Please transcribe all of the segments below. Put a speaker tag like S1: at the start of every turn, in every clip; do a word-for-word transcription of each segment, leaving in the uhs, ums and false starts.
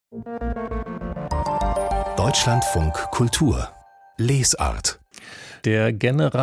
S1: Deutschlandfunk Kultur Lesart.
S2: Der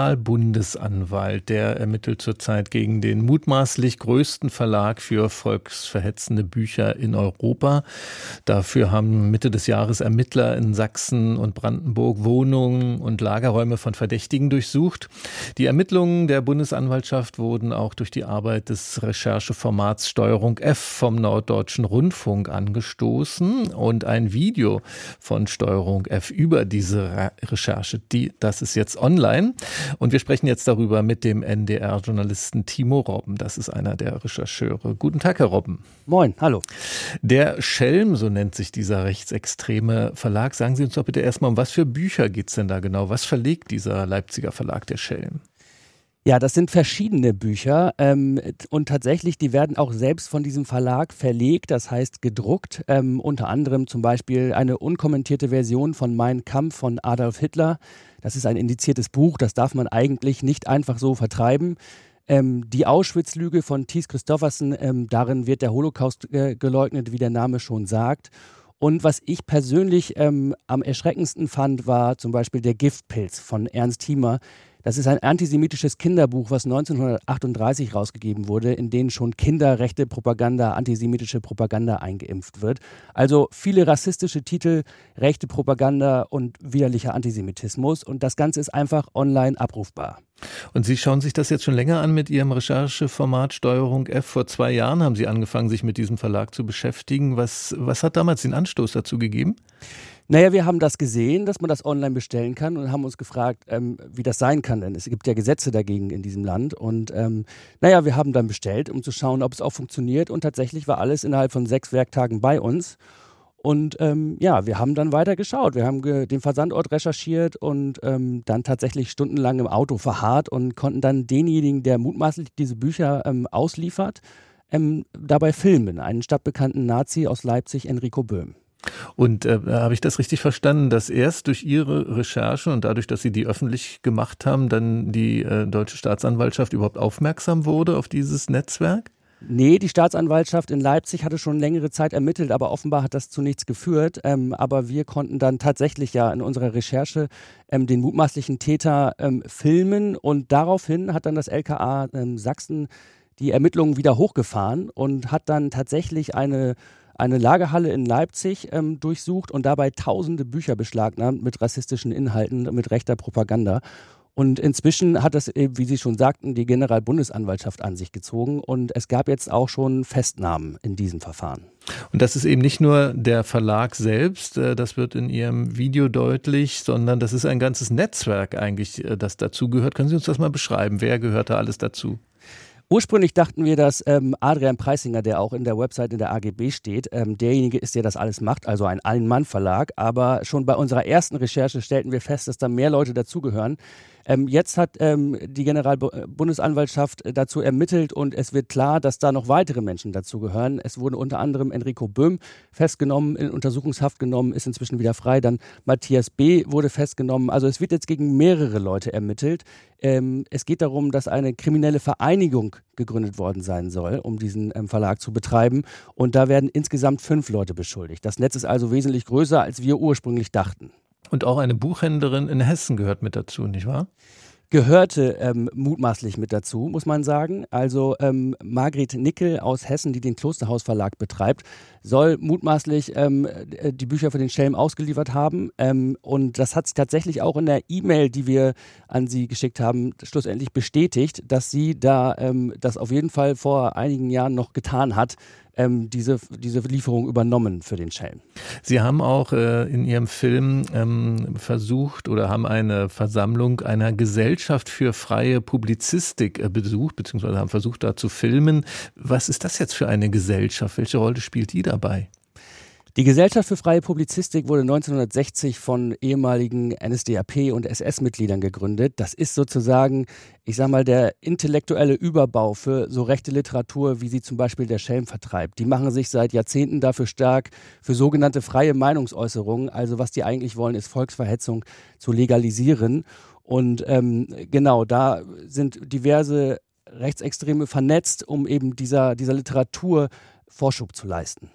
S2: Generalbundesanwalt, der ermittelt zurzeit gegen den mutmaßlich größten Verlag für volksverhetzende Bücher in Europa. Dafür haben Mitte des Jahres Ermittler in Sachsen und Brandenburg Wohnungen und Lagerräume von Verdächtigen durchsucht. Die Ermittlungen der Bundesanwaltschaft wurden auch durch die Arbeit des Rechercheformats Steuerung F vom Norddeutschen Rundfunk angestoßen. Und ein Video von Steuerung F über diese Recherche, die, das ist jetzt online. Und wir sprechen jetzt darüber mit dem N D R-Journalisten Timo Robben. Das ist einer der Rechercheure. Guten Tag, Herr Robben.
S3: Moin, hallo.
S2: Der Schelm, so nennt sich dieser rechtsextreme Verlag. Sagen Sie uns doch bitte erstmal, um was für Bücher geht es denn da genau? Was verlegt dieser Leipziger Verlag, der Schelm?
S3: Ja, das sind verschiedene Bücher ähm, und tatsächlich, die werden auch selbst von diesem Verlag verlegt, das heißt gedruckt. Ähm, unter anderem zum Beispiel eine unkommentierte Version von Mein Kampf von Adolf Hitler. Das ist ein indiziertes Buch, das darf man eigentlich nicht einfach so vertreiben. Ähm, die Auschwitz-Lüge von Thies Christoffersen, ähm, darin wird der Holocaust äh, geleugnet, wie der Name schon sagt. Und was ich persönlich ähm, am erschreckendsten fand, war zum Beispiel Der Giftpilz von Ernst Hiemer. Das ist ein antisemitisches Kinderbuch, was neunzehnhundertachtunddreißig rausgegeben wurde, in dem schon kinderrechte Propaganda, antisemitische Propaganda eingeimpft wird. Also viele rassistische Titel, rechte Propaganda und widerlicher Antisemitismus. Und das Ganze ist einfach online abrufbar.
S2: Und Sie schauen sich das jetzt schon länger an mit Ihrem Rechercheformat Steuerung F. Vor zwei Jahren haben Sie angefangen, sich mit diesem Verlag zu beschäftigen. Was, was hat damals den Anstoß dazu gegeben?
S3: Naja, wir haben das gesehen, dass man das online bestellen kann und haben uns gefragt, ähm, wie das sein kann, denn es gibt ja Gesetze dagegen in diesem Land und ähm, naja, wir haben dann bestellt, um zu schauen, ob es auch funktioniert und tatsächlich war alles innerhalb von sechs Werktagen bei uns und ähm, ja, wir haben dann weiter geschaut, wir haben ge- den Versandort recherchiert und ähm, dann tatsächlich stundenlang im Auto verharrt und konnten dann denjenigen, der mutmaßlich diese Bücher ähm, ausliefert, ähm, dabei filmen, einen stadtbekannten Nazi aus Leipzig, Enrico Böhm.
S2: Und äh, habe ich das richtig verstanden, dass erst durch Ihre Recherche und dadurch, dass Sie die öffentlich gemacht haben, dann die äh, deutsche Staatsanwaltschaft überhaupt aufmerksam wurde auf dieses Netzwerk?
S3: Nee, die Staatsanwaltschaft in Leipzig hatte schon längere Zeit ermittelt, aber offenbar hat das zu nichts geführt. Ähm, aber wir konnten dann tatsächlich ja in unserer Recherche ähm, den mutmaßlichen Täter ähm, filmen und daraufhin hat dann das L K A ähm, Sachsen die Ermittlungen wieder hochgefahren und hat dann tatsächlich eine eine Lagerhalle in Leipzig ähm, durchsucht und dabei tausende Bücher beschlagnahmt mit rassistischen Inhalten, mit rechter Propaganda. Und inzwischen hat das, wie Sie schon sagten, die Generalbundesanwaltschaft an sich gezogen und es gab jetzt auch schon Festnahmen in diesem Verfahren.
S2: Und das ist eben nicht nur der Verlag selbst, das wird in Ihrem Video deutlich, sondern das ist ein ganzes Netzwerk eigentlich, das dazugehört. Können Sie uns das mal beschreiben? Wer gehört da alles dazu?
S3: Ursprünglich dachten wir, dass ähm, Adrian Preisinger, der auch in der Website in der A G B steht, ähm, derjenige ist, der das alles macht, also ein Ein-Mann-Verlag. Aber schon bei unserer ersten Recherche stellten wir fest, dass da mehr Leute dazugehören. Ähm, jetzt hat ähm, die Generalbundesanwaltschaft dazu ermittelt und es wird klar, dass da noch weitere Menschen dazugehören. Es wurde unter anderem Enrico Böhm festgenommen, in Untersuchungshaft genommen, ist inzwischen wieder frei. Dann Matthias B. wurde festgenommen. Also es wird jetzt gegen mehrere Leute ermittelt. Ähm, es geht darum, dass eine kriminelle Vereinigung gegründet worden sein soll, um diesen ähm, Verlag zu betreiben. Und da werden insgesamt fünf Leute beschuldigt. Das Netz ist also wesentlich größer, als wir ursprünglich dachten.
S2: Und auch eine Buchhändlerin in Hessen gehört mit dazu, nicht wahr?
S3: Gehörte ähm, mutmaßlich mit dazu, muss man sagen. Also ähm, Margret Nickel aus Hessen, die den Klosterhaus Verlag betreibt, soll mutmaßlich ähm, die Bücher für den Schelm ausgeliefert haben. Ähm, und das hat sie tatsächlich auch in der E-Mail, die wir an sie geschickt haben, schlussendlich bestätigt, dass sie da ähm, das auf jeden Fall vor einigen Jahren noch getan hat, ähm, diese, diese Lieferung übernommen für den Schelm.
S2: Sie haben auch äh, in Ihrem Film ähm, versucht oder haben eine Versammlung einer Gesellschaft für freie Publizistik äh, besucht, beziehungsweise haben versucht, da zu filmen. Was ist das jetzt für eine Gesellschaft? Welche Rolle spielt die dabei?
S3: Die Gesellschaft für freie Publizistik wurde neunzehnhundertsechzig von ehemaligen N S D A P- und S S-Mitgliedern gegründet. Das ist sozusagen, ich sag mal, der intellektuelle Überbau für so rechte Literatur, wie sie zum Beispiel der Schelm vertreibt. Die machen sich seit Jahrzehnten dafür stark, für sogenannte freie Meinungsäußerungen. Also was die eigentlich wollen, ist Volksverhetzung zu legalisieren. Und ähm, genau, da sind diverse Rechtsextreme vernetzt, um eben dieser, dieser Literatur Vorschub zu leisten.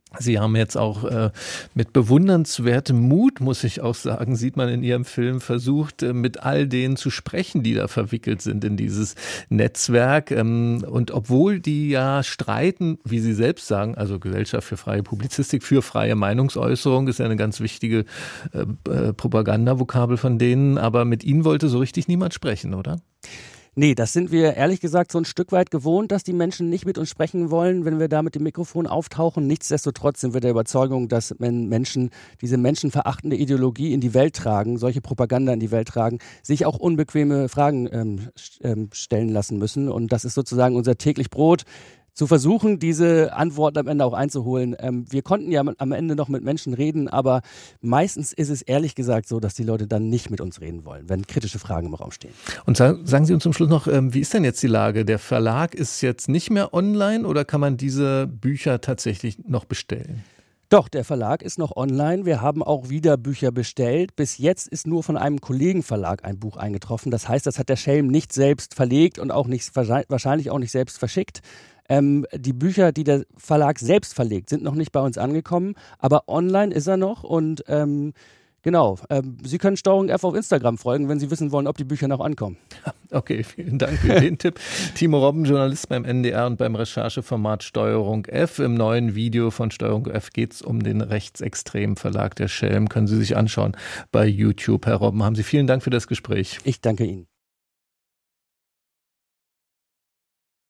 S2: Sie haben jetzt auch äh, mit bewundernswertem Mut, muss ich auch sagen, sieht man in Ihrem Film, versucht, äh, mit all denen zu sprechen, die da verwickelt sind in dieses Netzwerk. Ähm, und obwohl die ja streiten, wie Sie selbst sagen, also Gesellschaft für freie Publizistik, für freie Meinungsäußerung, ist ja eine ganz wichtige äh, äh, Propagandavokabel von denen, aber mit Ihnen wollte so richtig niemand sprechen, oder?
S3: Nee, das sind wir ehrlich gesagt so ein Stück weit gewohnt, dass die Menschen nicht mit uns sprechen wollen, wenn wir da mit dem Mikrofon auftauchen. Nichtsdestotrotz sind wir der Überzeugung, dass wenn Menschen diese menschenverachtende Ideologie in die Welt tragen, solche Propaganda in die Welt tragen, sich auch unbequeme Fragen ähm, ähm, stellen lassen müssen. Und das ist sozusagen unser täglich Brot, zu versuchen, diese Antworten am Ende auch einzuholen. Ähm, wir konnten ja am Ende noch mit Menschen reden, aber meistens ist es ehrlich gesagt so, dass die Leute dann nicht mit uns reden wollen, wenn kritische Fragen im Raum stehen.
S2: Und sagen Sie uns zum Schluss noch, wie ist denn jetzt die Lage? Der Verlag ist jetzt nicht mehr online oder kann man diese Bücher tatsächlich noch bestellen?
S3: Doch, der Verlag ist noch online. Wir haben auch wieder Bücher bestellt. Bis jetzt ist nur von einem Kollegenverlag ein Buch eingetroffen. Das heißt, das hat der Schelm nicht selbst verlegt und auch nicht, wahrscheinlich auch nicht selbst verschickt. Ähm, die Bücher, die der Verlag selbst verlegt, sind noch nicht bei uns angekommen, aber online ist er noch und ähm, genau, ähm, Sie können Steuerung F auf Instagram folgen, wenn Sie wissen wollen, ob die Bücher noch ankommen.
S2: Okay, vielen Dank für den Tipp. Timo Robben, Journalist beim N D R und beim Rechercheformat Steuerung F. Im neuen Video von Steuerung F geht es um den rechtsextremen Verlag der Schelm. Können Sie sich anschauen bei YouTube. Herr Robben, haben Sie vielen Dank für das Gespräch.
S3: Ich danke Ihnen.